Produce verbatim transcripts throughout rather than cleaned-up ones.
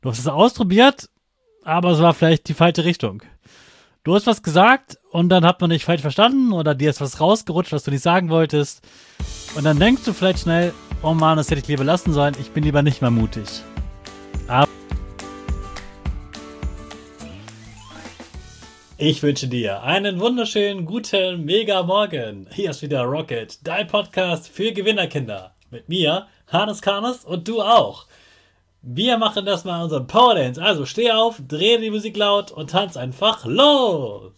Du hast es ausprobiert, aber es war vielleicht die falsche Richtung. Du hast was gesagt und dann hat man dich falsch verstanden oder dir ist was rausgerutscht, was du nicht sagen wolltest. Und dann denkst du vielleicht schnell, oh Mann, das hätte ich lieber lassen sollen, ich bin lieber nicht mehr mutig. Aber ich wünsche dir einen wunderschönen, guten, mega Morgen. Hier ist wieder Rocket, dein Podcast für Gewinnerkinder. Mit mir, Hannes Karnes und du auch. Wir machen das mal unseren Power Dance. Also steh auf, dreh die Musik laut und tanz einfach los.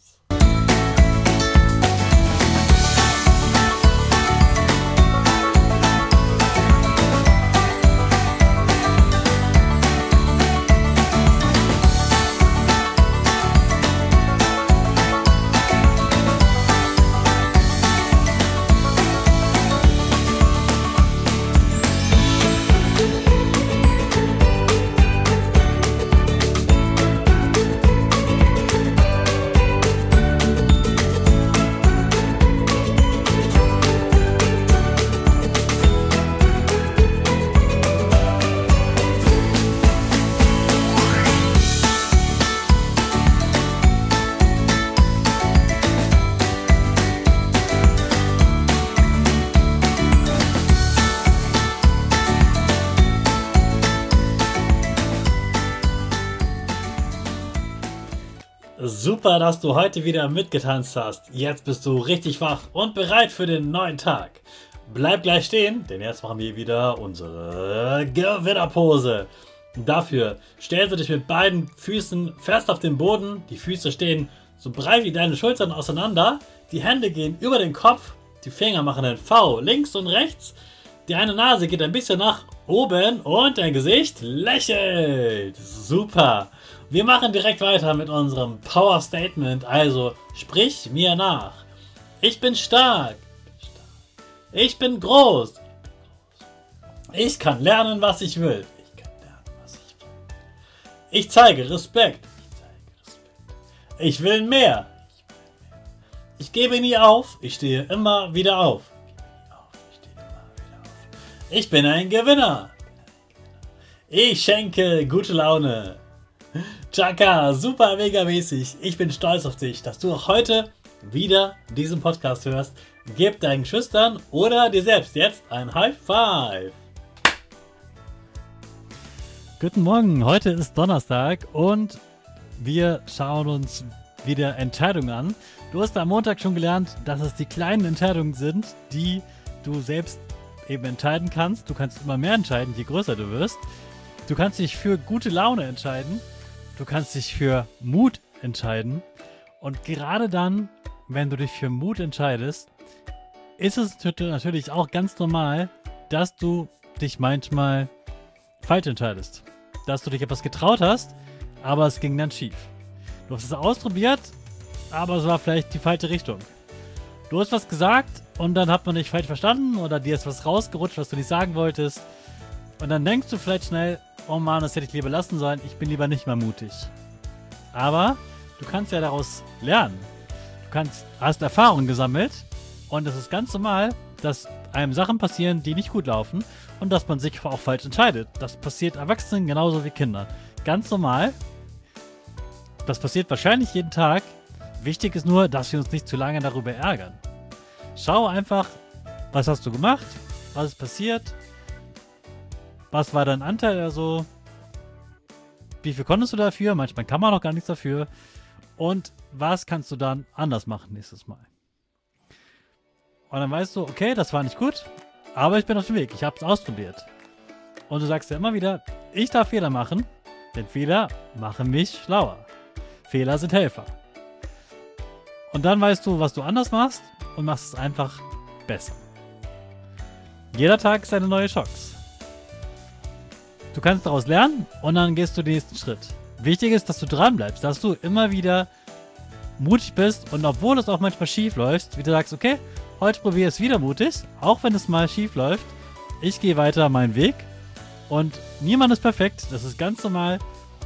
Super, dass du heute wieder mitgetanzt hast. Jetzt bist du richtig wach und bereit für den neuen Tag. Bleib gleich stehen, denn jetzt machen wir wieder unsere Gewinnerpose. Dafür stellst du dich mit beiden Füßen fest auf den Boden. Die Füße stehen so breit wie deine Schultern auseinander. Die Hände gehen über den Kopf. Die Finger machen ein V links und rechts. Die eine Nase geht ein bisschen nach oben und dein Gesicht lächelt. Super. Wir machen direkt weiter mit unserem Power Statement. Also sprich mir nach. Ich bin stark. Ich bin groß. Ich kann lernen, was ich will. Ich kann lernen, was ich will. Ich zeige Respekt. Ich zeige Respekt. Ich will mehr. Ich will mehr. Ich gebe nie auf. Ich stehe immer wieder auf. Ich bin ein Gewinner. Ich schenke gute Laune. Chaka, super mega mäßig. Ich bin stolz auf dich, dass du auch heute wieder diesen Podcast hörst. Gib deinen Geschwistern oder dir selbst jetzt ein High Five. Guten Morgen, heute ist Donnerstag und wir schauen uns wieder Entscheidungen an. Du hast am Montag schon gelernt, dass es die kleinen Entscheidungen sind, die du selbst eben entscheiden kannst. Du kannst immer mehr entscheiden, je größer du wirst. Du kannst dich für gute Laune entscheiden. Du kannst dich für Mut entscheiden. Und gerade dann, wenn du dich für Mut entscheidest, ist es natürlich auch ganz normal, dass du dich manchmal falsch entscheidest. Dass du dich etwas getraut hast, aber es ging dann schief. Du hast es ausprobiert, aber es war vielleicht die falsche Richtung. Du hast was gesagt und dann hat man dich falsch verstanden oder dir ist was rausgerutscht, was du nicht sagen wolltest. Und dann denkst du vielleicht schnell, oh Mann, das hätte ich lieber lassen sollen, ich bin lieber nicht mehr mutig. Aber du kannst ja daraus lernen. Du kannst, hast Erfahrungen gesammelt und es ist ganz normal, dass einem Sachen passieren, die nicht gut laufen und dass man sich auch falsch entscheidet. Das passiert Erwachsenen genauso wie Kindern. Ganz normal. Das passiert wahrscheinlich jeden Tag. Wichtig ist nur, dass wir uns nicht zu lange darüber ärgern. Schau einfach, was hast du gemacht, was ist passiert, was war dein Anteil oder so, wie viel konntest du dafür, manchmal kann man noch gar nichts dafür und was kannst du dann anders machen nächstes Mal. Und dann weißt du, okay, das war nicht gut, aber ich bin auf dem Weg, ich habe es ausprobiert. Und du sagst ja immer wieder, ich darf Fehler machen, denn Fehler machen mich schlauer. Fehler sind Helfer. Und dann weißt du, was du anders machst und machst es einfach besser. Jeder Tag ist eine neue Chance. Du kannst daraus lernen und dann gehst du den nächsten Schritt. Wichtig ist, dass du dran bleibst, dass du immer wieder mutig bist und obwohl es auch manchmal schief läuft, wie du sagst, okay, heute probiere ich es wieder mutig, auch wenn es mal schief läuft. Ich gehe weiter meinen Weg und niemand ist perfekt, das ist ganz normal.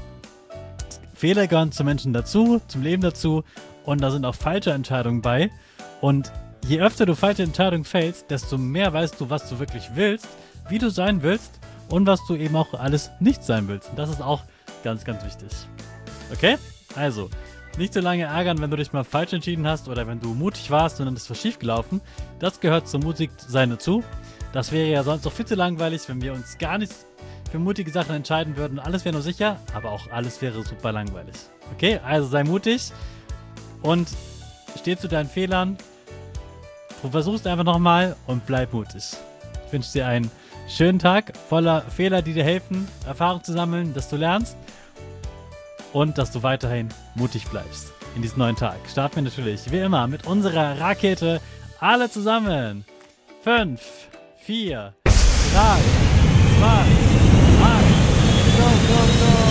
Fehler gehören zum Menschen dazu, zum Leben dazu und da sind auch falsche Entscheidungen bei. Und je öfter du falsche Entscheidungen fällst, desto mehr weißt du, was du wirklich willst, wie du sein willst und was du eben auch alles nicht sein willst. Und das ist auch Ganz, ganz wichtig. Okay? Also, nicht so lange ärgern, wenn du dich mal falsch entschieden hast oder wenn du mutig warst und dann ist was schief gelaufen. Das gehört zum Mutigsein dazu. Das wäre ja sonst auch viel zu langweilig, wenn wir uns gar nicht für mutige Sachen entscheiden würden. Alles wäre nur sicher, aber auch alles wäre super langweilig. Okay? Also sei mutig und steh zu deinen Fehlern. Du versuchst einfach nochmal und bleib mutig. Ich wünsche dir einen schönen Tag voller Fehler, die dir helfen, Erfahrung zu sammeln, dass du lernst und dass du weiterhin mutig bleibst in diesem neuen Tag. Starten wir natürlich wie immer mit unserer Rakete. Alle zusammen. fünf, vier, drei, zwei, eins. Go, go, go.